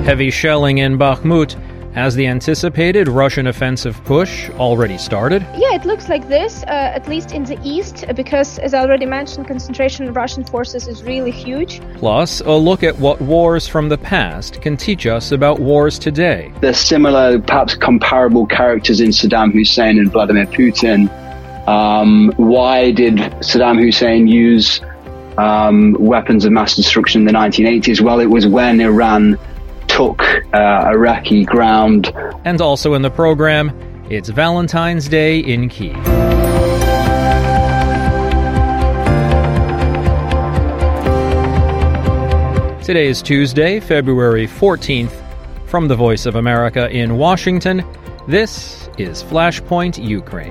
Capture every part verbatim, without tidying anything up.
Heavy shelling in Bakhmut. Has the anticipated Russian offensive push already started? Yeah, it looks like this, uh, at least in the east, because, as I already mentioned, concentration of Russian forces is really huge. Plus, a look at what wars from the past can teach us about wars today. There's similar, perhaps comparable characters in Saddam Hussein and Vladimir Putin. Um, why did Saddam Hussein use um, weapons of mass destruction in the nineteen eighties? Well, it was when Iran took uh, Iraqi ground. And also in the program, it's Valentine's Day in Kyiv. Today is Tuesday, February fourteenth. From the Voice of America in Washington, this is Flashpoint Ukraine.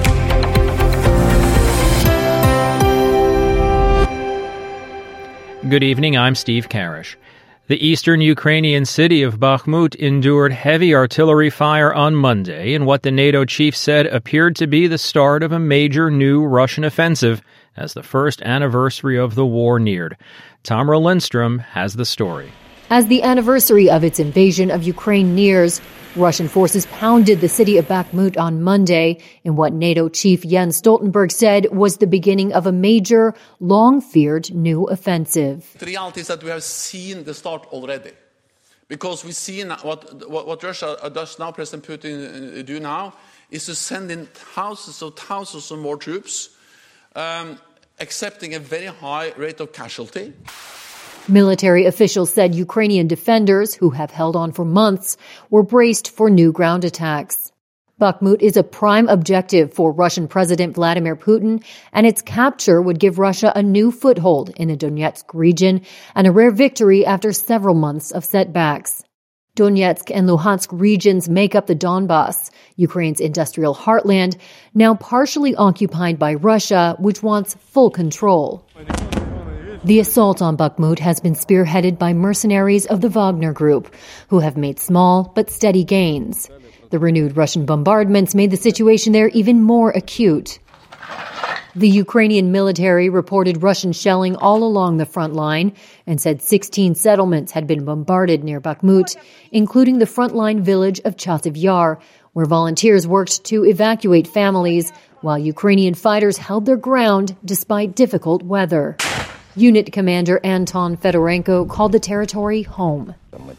Good evening, I'm Steve Karish. The eastern Ukrainian city of Bakhmut endured heavy artillery fire on Monday in what the NATO chief said appeared to be the start of a major new Russian offensive as the first anniversary of the war neared. Tamara Lindstrom has the story. As the anniversary of its invasion of Ukraine nears, Russian forces pounded the city of Bakhmut on Monday in what NATO chief Jens Stoltenberg said was the beginning of a major, long-feared new offensive. The reality is that we have seen the start already. Because we see what, what, what Russia does now, President Putin do now, is to send in thousands of thousands of more troops, um, accepting a very high rate of casualty. Military officials said Ukrainian defenders, who have held on for months, were braced for new ground attacks. Bakhmut is a prime objective for Russian President Vladimir Putin, and its capture would give Russia a new foothold in the Donetsk region and a rare victory after several months of setbacks. Donetsk and Luhansk regions make up the Donbas, Ukraine's industrial heartland, now partially occupied by Russia, which wants full control. The assault on Bakhmut has been spearheaded by mercenaries of the Wagner Group, who have made small but steady gains. The renewed Russian bombardments made the situation there even more acute. The Ukrainian military reported Russian shelling all along the front line and said sixteen settlements had been bombarded near Bakhmut, including the frontline village of Chasiv Yar, where volunteers worked to evacuate families while Ukrainian fighters held their ground despite difficult weather. Unit Commander Anton Fedorenko called the territory home.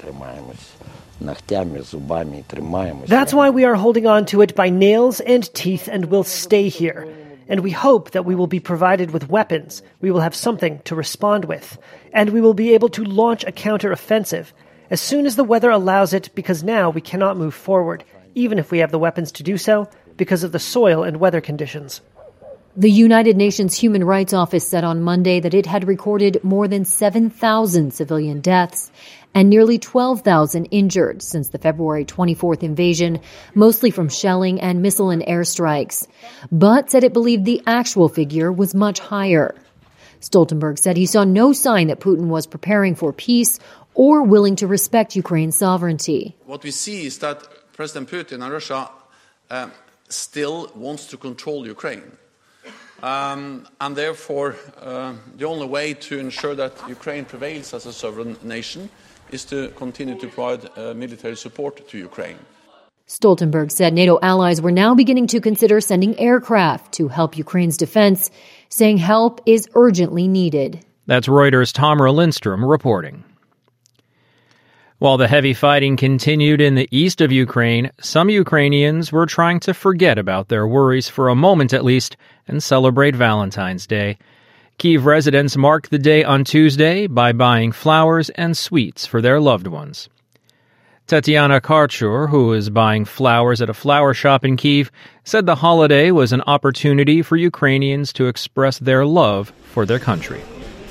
That's why we are holding on to it by nails and teeth and will stay here. And we hope that we will be provided with weapons, we will have something to respond with, and we will be able to launch a counter-offensive as soon as the weather allows it, because now we cannot move forward, even if we have the weapons to do so, because of the soil and weather conditions. The United Nations Human Rights Office said on Monday that it had recorded more than seven thousand civilian deaths and nearly twelve thousand injured since the February twenty-fourth invasion, mostly from shelling and missile and airstrikes, but said it believed the actual figure was much higher. Stoltenberg said he saw no sign that Putin was preparing for peace or willing to respect Ukraine's sovereignty. What we see is that President Putin and Russia uh, still wants to control Ukraine. Um, and therefore, uh, the only way to ensure that Ukraine prevails as a sovereign nation is to continue to provide uh, military support to Ukraine. Stoltenberg said NATO allies were now beginning to consider sending aircraft to help Ukraine's defense, saying help is urgently needed. That's Reuters' Tamara Lindstrom reporting. While the heavy fighting continued in the east of Ukraine, some Ukrainians were trying to forget about their worries for a moment at least and celebrate Valentine's Day. Kyiv residents marked the day on Tuesday by buying flowers and sweets for their loved ones. Tatiana Karchur, who is buying flowers at a flower shop in Kyiv, said the holiday was an opportunity for Ukrainians to express their love for their country.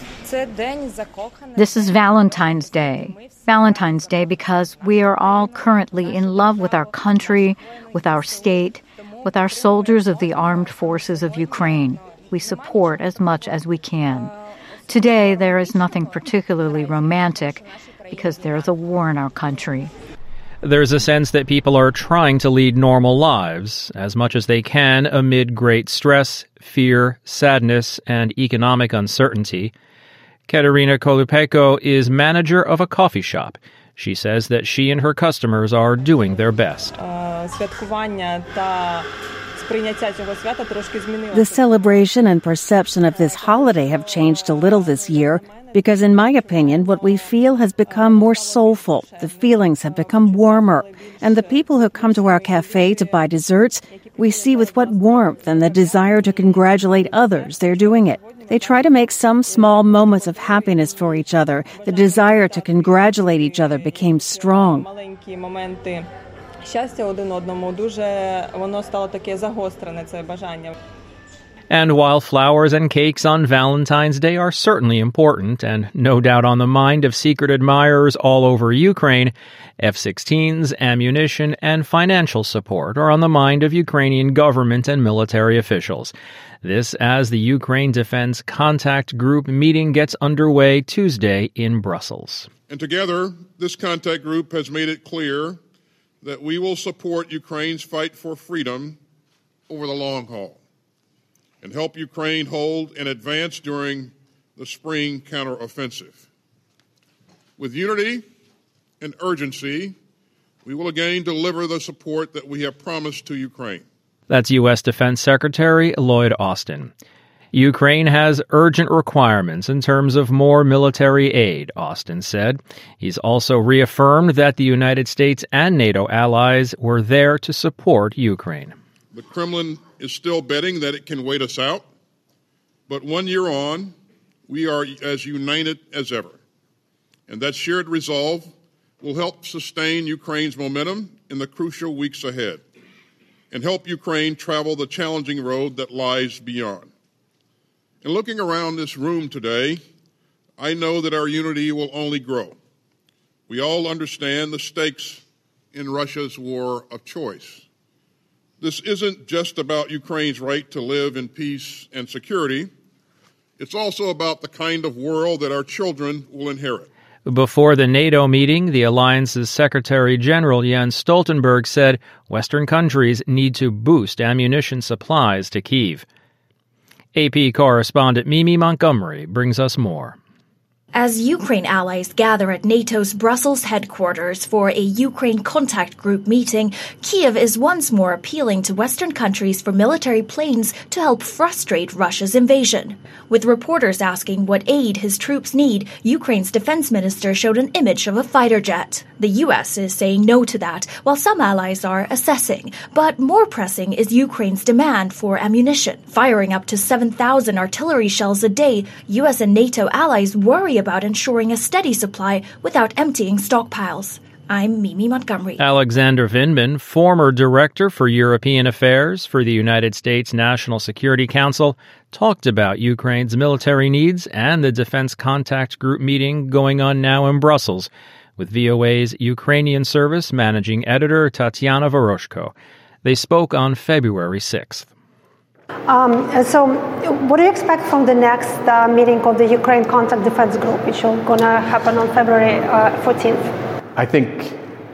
This is Valentine's Day. Valentine's Day because we are all currently in love with our country, with our state, with our soldiers of the armed forces of Ukraine. We support as much as we can. Today, there is nothing particularly romantic because there is a war in our country. There's a sense that people are trying to lead normal lives as much as they can amid great stress, fear, sadness, and economic uncertainty. Katerina Kolupeko is manager of a coffee shop. She says that she and her customers are doing their best. The celebration and perception of this holiday have changed a little this year because, in my opinion, what we feel has become more soulful. The feelings have become warmer. And the people who come to our cafe to buy desserts, we see with what warmth and the desire to congratulate others they're doing it. They try to make some small moments of happiness for each other. The desire to congratulate each other became strong. And while flowers and cakes on Valentine's Day are certainly important and no doubt on the mind of secret admirers all over Ukraine, F sixteens, ammunition, and financial support are on the mind of Ukrainian government and military officials. This as the Ukraine Defense Contact Group meeting gets underway Tuesday in Brussels. And together, this contact group has made it clear that we will support Ukraine's fight for freedom over the long haul and help Ukraine hold and advance during the spring counteroffensive. With unity and urgency, we will again deliver the support that we have promised to Ukraine. That's U S Defense Secretary Lloyd Austin. Ukraine has urgent requirements in terms of more military aid, Austin said. He's also reaffirmed that the United States and NATO allies were there to support Ukraine. The Kremlin is still betting that it can wait us out, but one year on, we are as united as ever. And that shared resolve will help sustain Ukraine's momentum in the crucial weeks ahead and help Ukraine travel the challenging road that lies beyond. And looking around this room today, I know that our unity will only grow. We all understand the stakes in Russia's war of choice. This isn't just about Ukraine's right to live in peace and security. It's also about the kind of world that our children will inherit. Before the NATO meeting, the alliance's Secretary General Jens Stoltenberg said Western countries need to boost ammunition supplies to Kyiv. A P correspondent Mimi Montgomery brings us more. As Ukraine allies gather at NATO's Brussels headquarters for a Ukraine Contact Group meeting, Kyiv is once more appealing to Western countries for military planes to help frustrate Russia's invasion. With reporters asking what aid his troops need, Ukraine's defense minister showed an image of a fighter jet. The U S is saying no to that, while some allies are assessing. But more pressing is Ukraine's demand for ammunition. Firing up to seven thousand artillery shells a day, U S and NATO allies worry about ensuring a steady supply without emptying stockpiles. I'm Mimi Montgomery. Alexander Vindman, former director for European Affairs for the United States National Security Council, talked about Ukraine's military needs and the Defense Contact Group meeting going on now in Brussels with V O A's Ukrainian service managing editor Tatiana Voroshko. They spoke on February sixth. Um, so what do you expect from the next uh, meeting of the Ukraine Contact Defense Group, which is going to happen on February uh, fourteenth? I think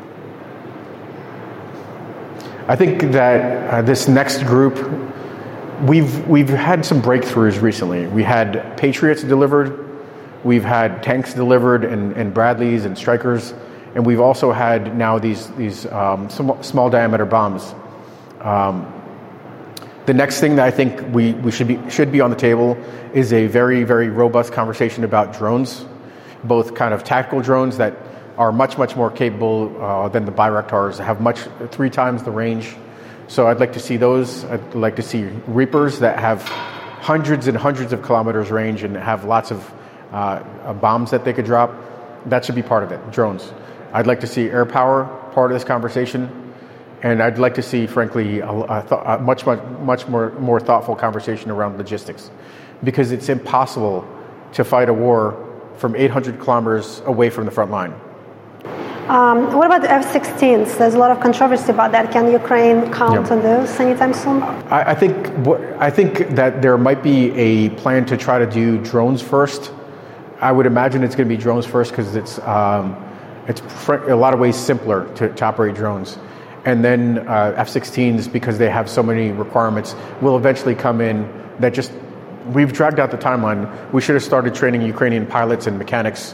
I think that uh, this next group, we've we've had some breakthroughs recently. We had Patriots delivered, we've had tanks delivered, and, and Bradleys and Strykers, and we've also had now these these um, small, small diameter bombs. Um, The next thing that I think we, we should be should be on the table is a very, very robust conversation about drones, both kind of tactical drones that are much, much more capable uh, than the Bayraktars, have much three times the range. So I'd like to see those. I'd like to see Reapers that have hundreds and hundreds of kilometers range and have lots of uh, bombs that they could drop. That should be part of it, drones. I'd like to see air power part of this conversation. And I'd like to see, frankly, a, a, th- a much, much, much more, more thoughtful conversation around logistics, because it's impossible to fight a war from eight hundred kilometers away from the front line. Um, what about the F sixteens? There's a lot of controversy about that. Can Ukraine count yeah. on those anytime soon? I, I think I think that there might be a plan to try to do drones first. I would imagine it's going to be drones first because it's um, it's fr- a lot of ways simpler to, to operate drones. And then uh, F sixteens, because they have so many requirements, will eventually come in. That just, we've dragged out the timeline. We should have started training Ukrainian pilots and mechanics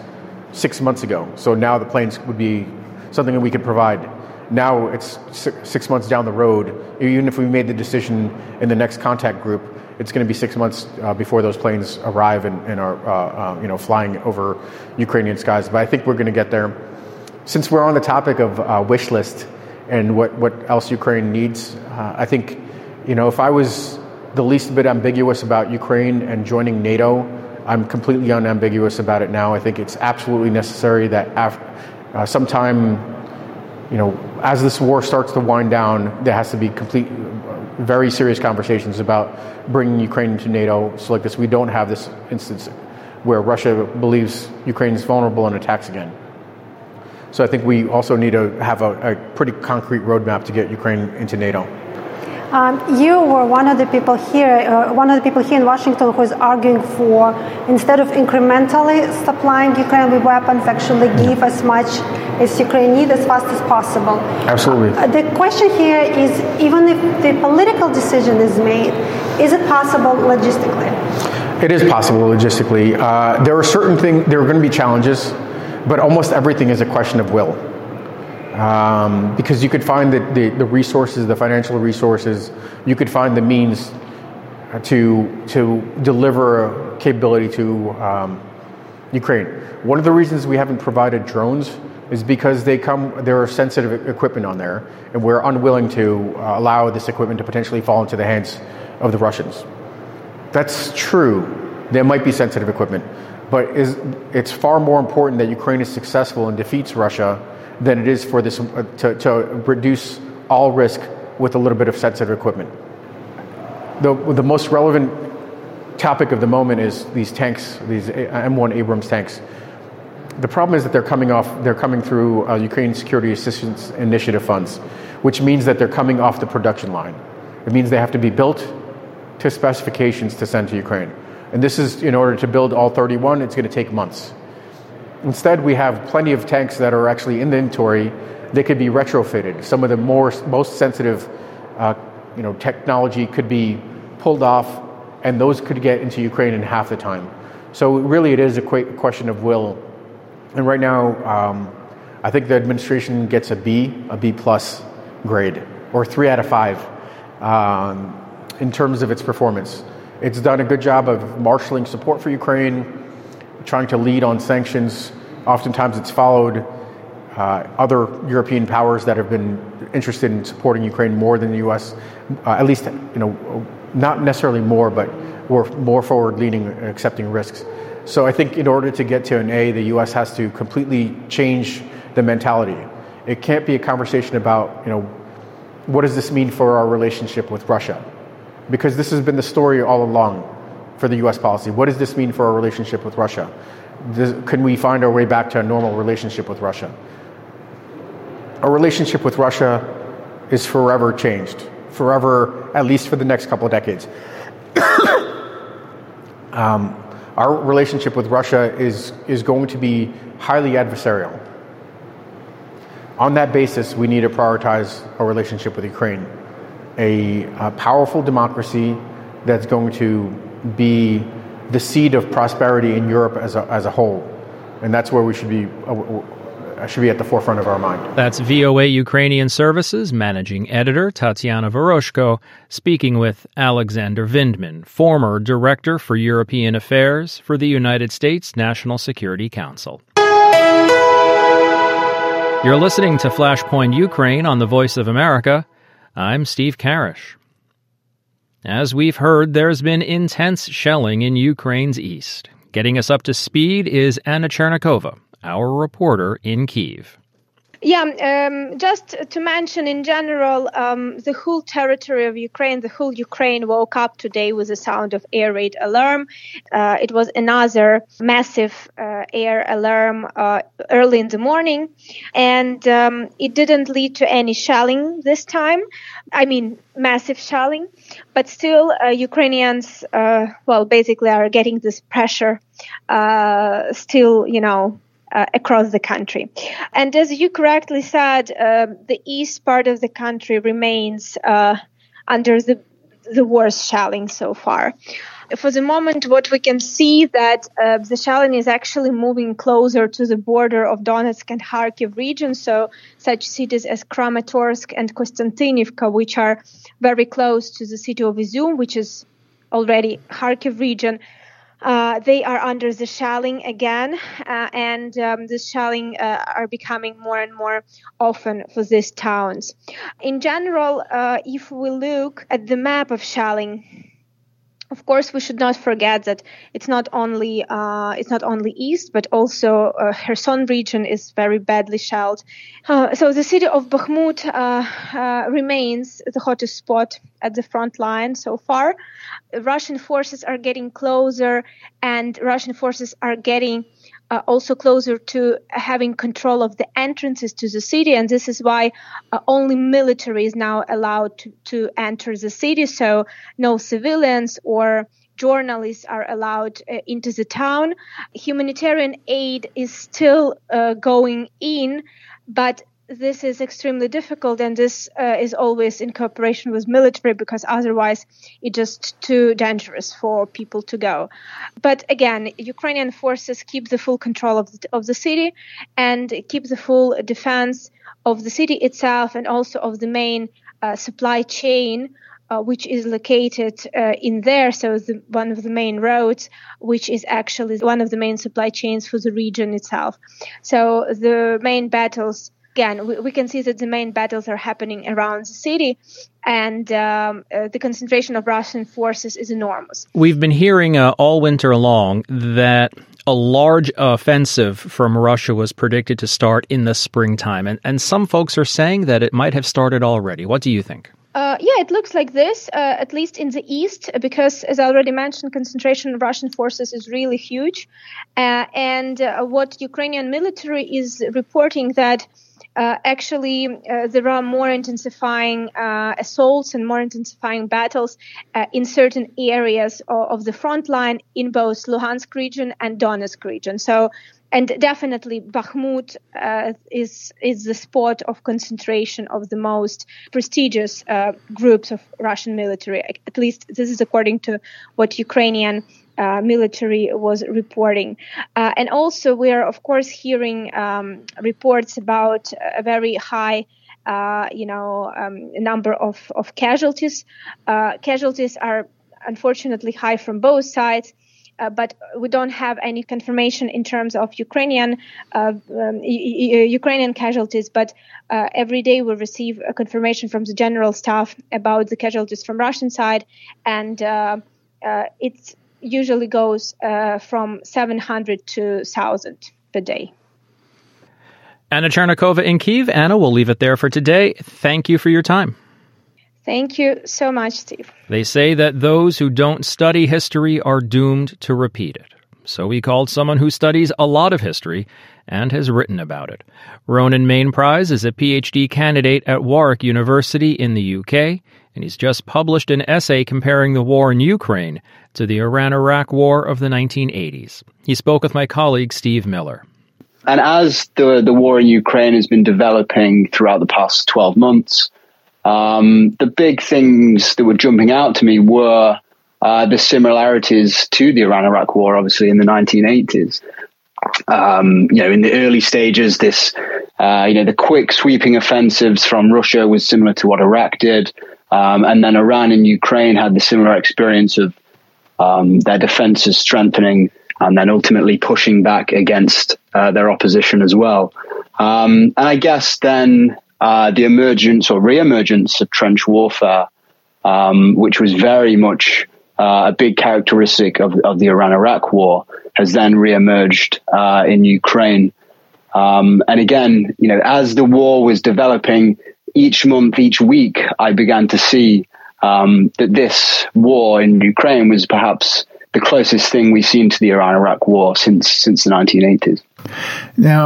six months ago. So now the planes would be something that we could provide. Now it's six months down the road. Even if we made the decision in the next contact group, it's going to be six months uh, before those planes arrive and, and are uh, uh, you know, flying over Ukrainian skies. But I think we're going to get there. Since we're on the topic of uh, wish list and what, what else Ukraine needs, uh, I think, you know, if I was the least bit ambiguous about Ukraine and joining NATO, I'm completely unambiguous about it now. I think it's absolutely necessary that after, uh, sometime, you know, as this war starts to wind down, there has to be complete, very serious conversations about bringing Ukraine into NATO, so like this, we don't have this instance where Russia believes Ukraine is vulnerable and attacks again. So I think we also need to have a, a pretty concrete roadmap to get Ukraine into NATO. Um, you were one of the people here, uh, one of the people here in Washington who is arguing for, instead of incrementally supplying Ukraine with weapons, actually give as much as Ukraine needs as fast as possible. Absolutely. Uh, the question here is, even if the political decision is made, is it possible logistically? It is possible logistically. Uh, there are certain things, there are going to be challenges, but almost everything is a question of will. Um, because you could find the, the, the resources, the financial resources, you could find the means to to deliver capability to um, Ukraine. One of the reasons we haven't provided drones is because they come, there are sensitive equipment on there, and we're unwilling to uh, allow this equipment to potentially fall into the hands of the Russians. That's true. There might be sensitive equipment, but is, it's far more important that Ukraine is successful and defeats Russia than it is for this uh, to, to reduce all risk with a little bit of sensitive equipment. The, the most relevant topic of the moment is these tanks, these M one Abrams tanks. The problem is that they're coming off, they're coming through uh, Ukraine Security Assistance Initiative funds, which means that they're coming off the production line. It means they have to be built to specifications to send to Ukraine. And this is, in order to build all thirty-one, it's going to take months. Instead, we have plenty of tanks that are actually in the inventory. They could be retrofitted. Some of the more most sensitive, uh, you know, technology could be pulled off, and those could get into Ukraine in half the time. So really, it is a qu- question of will. And right now, um, I think the administration gets a B, a B plus grade, or three out of five, um, in terms of its performance. It's done a good job of marshaling support for Ukraine, trying to lead on sanctions. Oftentimes it's followed uh, other European powers that have been interested in supporting Ukraine more than the U S, uh, at least, you know, not necessarily more, but we're more forward-leaning and accepting risks. So I think in order to get to an A, the U S has to completely change the mentality. It can't be a conversation about, you know, what does this mean for our relationship with Russia? Because this has been the story all along for the U S policy. What does this mean for our relationship with Russia? Does, can we find our way back to a normal relationship with Russia? Our relationship with Russia is forever changed, forever, at least for the next couple of decades. um, our relationship with Russia is, is going to be highly adversarial. On that basis, we need to prioritize our relationship with Ukraine, a, a powerful democracy that's going to be the seed of prosperity in Europe as a, as a whole. And that's where we should be uh, should be at the forefront of our mind. That's V O A Ukrainian Services Managing Editor Tatiana Voroshko speaking with Alexander Vindman, former Director for European Affairs for the United States National Security Council. You're listening to Flashpoint Ukraine on the Voice of America. I'm Steve Karish. As we've heard, there's been intense shelling in Ukraine's east. Getting us up to speed is Anna Chernikova, our reporter in Kyiv. Yeah, um, just to mention in general, um, the whole territory of Ukraine, the whole Ukraine woke up today with the sound of air raid alarm. Uh, it was another massive uh, air alarm uh, early in the morning, and um, it didn't lead to any shelling this time. I mean, massive shelling, but still uh, Ukrainians, uh, well, basically are getting this pressure uh, still, you know, Uh, across the country. And as you correctly said, uh, the east part of the country remains uh, under the the worst shelling so far. For the moment, what we can see that uh, the shelling is actually moving closer to the border of Donetsk and Kharkiv region. So such cities as Kramatorsk and Konstantinivka, which are very close to the city of Izum, which is already Kharkiv region, uh, they are under the shelling again. Uh, and um, the shelling uh, are becoming more and more often for these towns. In general, uh, if we look at the map of shelling, of course, we should not forget that it's not only uh, it's not only east, but also uh, Kherson region is very badly shelled. Uh, so the city of Bakhmut uh, uh, remains the hottest spot at the front line so far. Russian forces are getting closer, and Russian forces are getting Uh, also closer to having control of the entrances to the city. And this is why uh, only military is now allowed to, to enter the city. So no civilians or journalists are allowed uh, into the town. Humanitarian aid is still uh, going in, but this is extremely difficult, and this uh, is always in cooperation with military, because otherwise it's just too dangerous for people to go. But again, Ukrainian forces keep the full control of the, of the city and keep the full defense of the city itself and also of the main uh, supply chain, uh, which is located uh, in there. So the, one of the main roads, which is actually one of the main supply chains for the region itself. So the main battles Again, we, we can see that the main battles are happening around the city, and um, uh, the concentration of Russian forces is enormous. We've been hearing uh, all winter long that a large offensive from Russia was predicted to start in the springtime, and, and some folks are saying that it might have started already. What do you think? Uh, yeah, it looks like this, uh, at least in the east, because, as I already mentioned, concentration of Russian forces is really huge. Uh, and uh, what Ukrainian military is reporting that Uh, actually, uh, there are more intensifying uh, assaults and more intensifying battles uh, in certain areas of, of the front line in both Luhansk region and Donetsk region. So, and definitely Bakhmut uh, is is the spot of concentration of the most prestigious uh, groups of Russian military. At least this is according to what Ukrainian Uh, military was reporting. Uh, and also we are, of course, hearing um, reports about a very high, uh, you know, um, number of, of casualties. Uh, casualties are unfortunately high from both sides, uh, but we don't have any confirmation in terms of Ukrainian uh, um, Ukrainian casualties. But uh, every day we receive a confirmation from the general staff about the casualties from Russian side, and uh, uh, it's usually goes uh, from seven hundred to one thousand per day. Anna Chernikova in Kyiv. Anna, we'll leave it there for today. Thank you for your time. Thank you so much, Steve. They say that those who don't study history are doomed to repeat it. So we called someone who studies a lot of history and has written about it. Ronan Mainprize is a P H D candidate at Warwick University in the U K, and he's just published an essay comparing the war in Ukraine to the Iran-Iraq War of the nineteen eighties. He spoke with my colleague Steve Miller. And as the, the war in Ukraine has been developing throughout the past twelve months, um, the big things that were jumping out to me were uh, the similarities to the Iran-Iraq War, obviously, in the nineteen eighties. Um, you know, in the early stages, this, uh, you know, the quick sweeping offensives from Russia was similar to what Iraq did. Um, and then Iran and Ukraine had the similar experience of um, their defenses strengthening and then ultimately pushing back against uh, their opposition as well. Um, and I guess then uh, the emergence or re-emergence of trench warfare, um, which was very much uh, a big characteristic of, of the Iran-Iraq war, has then re-emerged uh, in Ukraine. Um, and again, you know, as the war was developing, each month, each week, I began to see um, that this war in Ukraine was perhaps the closest thing we've seen to the Iran-Iraq war since since the nineteen eighties. Now,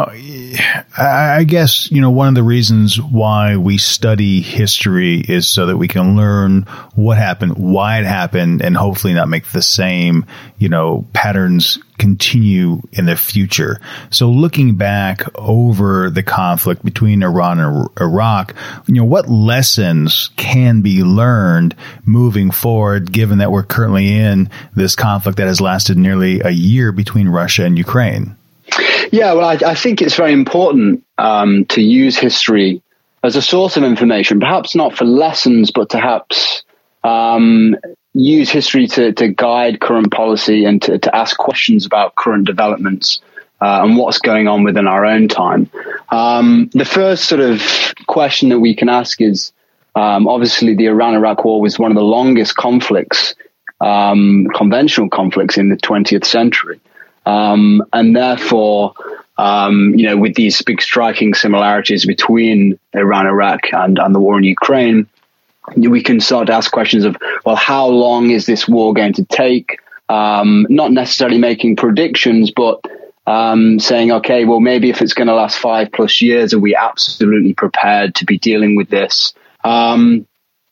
I guess, you know, one of the reasons why we study history is so that we can learn what happened, why it happened, and hopefully not make the same, you know, patterns continue in the future. So looking back over the conflict between Iran and Iraq, you know, what lessons can be learned moving forward, given that we're currently in this conflict that has lasted nearly a year between Russia and Ukraine? Yeah, well, I, I think it's very important um, to use history as a source of information, perhaps not for lessons, but perhaps um, use history to, to guide current policy and to, to ask questions about current developments uh, and what's going on within our own time. Um, the first sort of question that we can ask is, um, obviously, the Iran-Iraq war was one of the longest conflicts, um, conventional conflicts in the twentieth century. Um, and therefore, um, you know, with these big striking similarities between Iran, Iraq and, and the war in Ukraine, we can start to ask questions of, well, how long is this war going to take? Um, not necessarily making predictions, but um, saying, okay, well, maybe if it's going to last five plus years, are we absolutely prepared to be dealing with this? Um,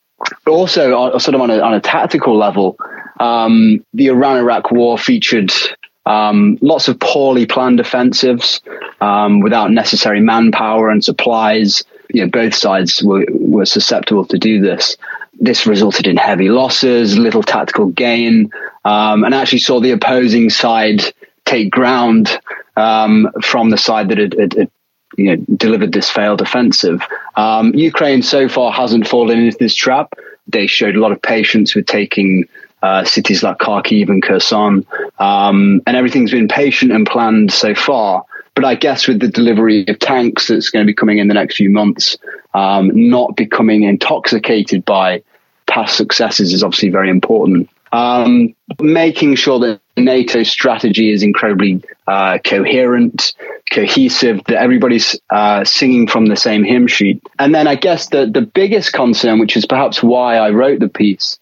also, sort of on a, on a tactical level, um, the Iran-Iraq war featured Um, lots of poorly planned offensives um, without necessary manpower and supplies. You know, both sides were, were susceptible to do this. This resulted in heavy losses, little tactical gain, um, and actually saw the opposing side take ground um, from the side that had, had, had you know, delivered this failed offensive. Um, Ukraine so far hasn't fallen into this trap. They showed a lot of patience with taking Uh, cities like Kharkiv and Kherson, um, and everything's been patient and planned so far. But I guess with the delivery of tanks that's going to be coming in the next few months, um, not becoming intoxicated by past successes is obviously very important. Um, making sure that NATO's strategy is incredibly uh, coherent, cohesive, that everybody's uh, singing from the same hymn sheet. And then I guess the, the biggest concern, which is perhaps why I wrote the piece,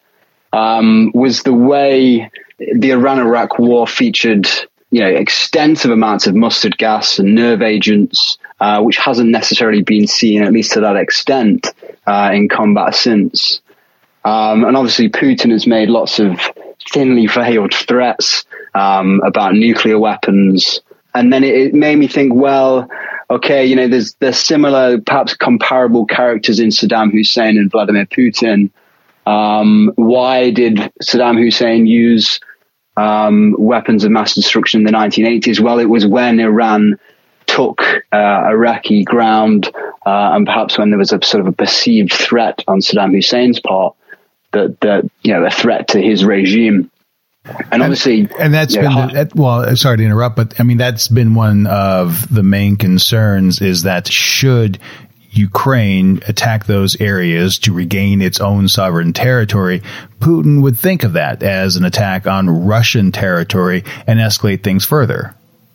Um, was the way the Iran-Iraq war featured, you know, extensive amounts of mustard gas and nerve agents, uh, which hasn't necessarily been seen, at least to that extent, uh, in combat since. Um, and obviously, Putin has made lots of thinly veiled threats um, about nuclear weapons. And then it, it made me think, well, okay, you know, there's there's similar, perhaps comparable characters in Saddam Hussein and Vladimir Putin. Um, why did Saddam Hussein use um, weapons of mass destruction in the nineteen eighties? Well, it was when Iran took uh, Iraqi ground, uh, and perhaps when there was a sort of a perceived threat on Saddam Hussein's part, that, that you know, a threat to his regime. And obviously, and, and that's you know, been the, that, well. Sorry to interrupt, but I mean that's been one of the main concerns, is that should Ukraine attack those areas to regain its own sovereign territory, Putin would think of that as an attack on Russian territory and escalate things further.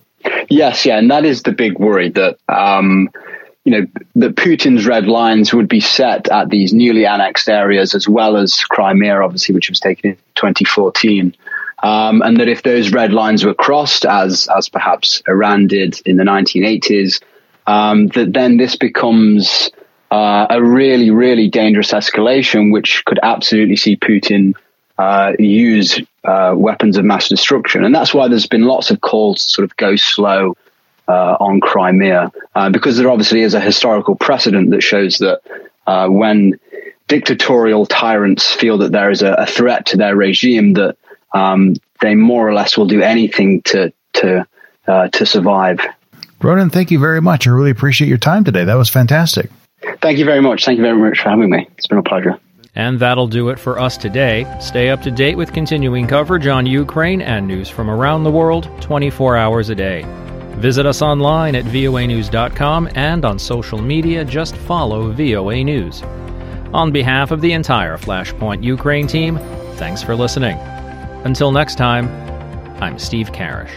Yes, yeah, and that is the big worry, that um, you know, that Putin's red lines would be set at these newly annexed areas, as well as Crimea, obviously, which was taken in twenty fourteen. Um, and that if those red lines were crossed, as as perhaps Iran did in the nineteen eighties, Um, that then this becomes uh, a really, really dangerous escalation, which could absolutely see Putin uh, use uh, weapons of mass destruction. And that's why there's been lots of calls to sort of go slow uh, on Crimea, uh, because there obviously is a historical precedent that shows that uh, when dictatorial tyrants feel that there is a, a threat to their regime, that um, they more or less will do anything to to uh, to survive. Ronan, thank you very much. I really appreciate your time today. That was fantastic. Thank you very much. Thank you very much for having me. It's been a pleasure. And that'll do it for us today. Stay up to date with continuing coverage on Ukraine and news from around the world twenty-four hours a day. Visit us online at V O A news dot com and on social media, just follow V O A News. On behalf of the entire Flashpoint Ukraine team, thanks for listening. Until next time, I'm Steve Karish.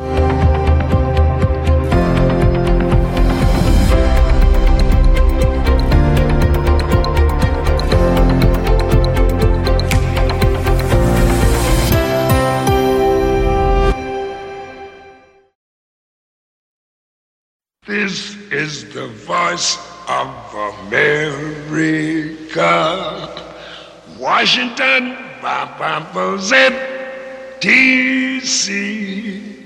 This is the voice of America. Washington, Z, D C